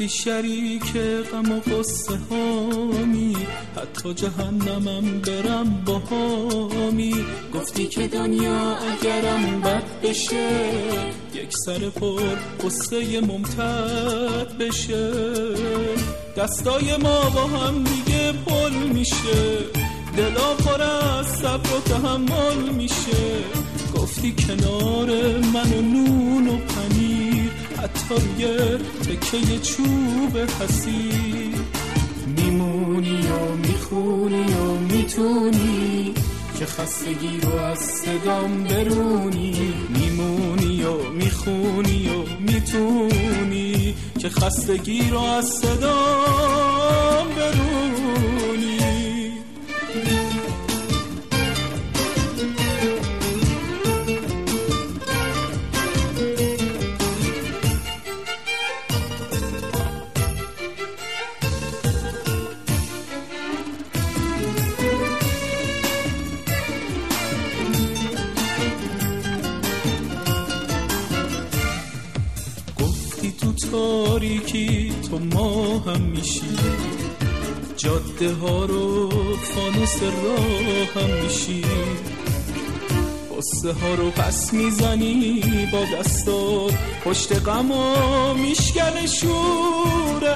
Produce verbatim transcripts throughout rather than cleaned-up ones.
گفتی شریک غم و قصه هامی، حتی جهنمم برم باهامی. گفتی که دنیا اگرم بد بشه، یک سر پر قصه ممتد بشه. دستای ما با هم دیگه پل میشه، دلا پر از صبر و تحمل میشه. گفتی کنار من و نون و پنیر، حتی روی تکه چوب حسیر. میمونی و میخونی و میتونی که خستگی رو از صدام برونی. میمونی و میخونی و میتونی که خستگی رو از صدام برونی. تاریکی تو ما هم میشی، جاده ها رو فانوس راه هم میشی. قصه ها رو پس میزنی با دستات، پشت غم و میشکنه شور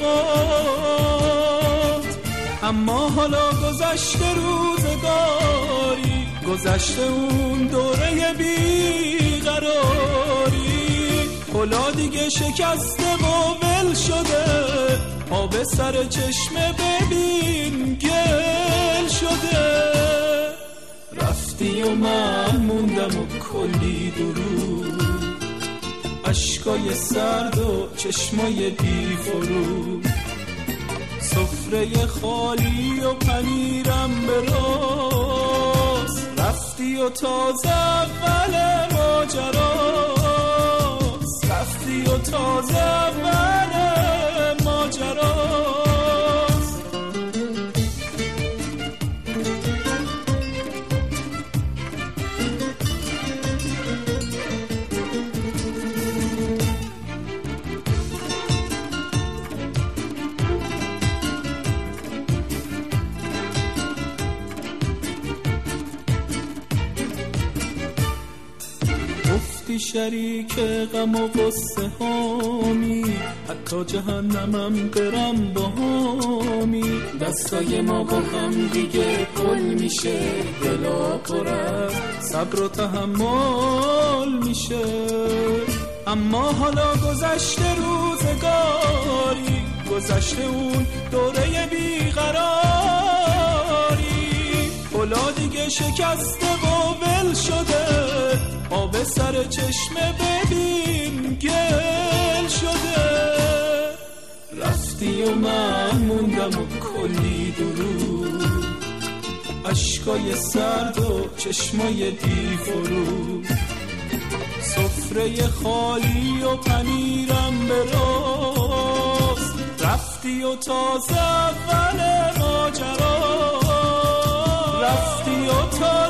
حرفات. اما حالا گذشته روزگاری، گذشته اون دوره بیقراری. پلا دیگه شکسته و ول شده، آب سر چشمه ببین گل شده. رفتی و من موندم و کلی درود، اشکای سرد و چشمای بی فرود. سفره خالی و پنیرم به راست، رفتی و تازه اول ماجراست. رفتی و تازه اول ماجراست. شریک غم و قصه هامی، حتی جهنمم برم باهامی. دستای ما با هم دیگه پل میشه، دلا پر از صبر و تحمل میشه. اما حالا گذشته روزگاری، گذشته اون دوره بیقراری. پلا دیگه شکسته و ول شده، آب سر چشمه ببین گل شده. رفتی و من موندم و کلی درود، اشکای سرد و چشمای بی فرود. سفره خالی و پنیرم به راست، رفتی و تازه اول ماجرا. رفتی و تازه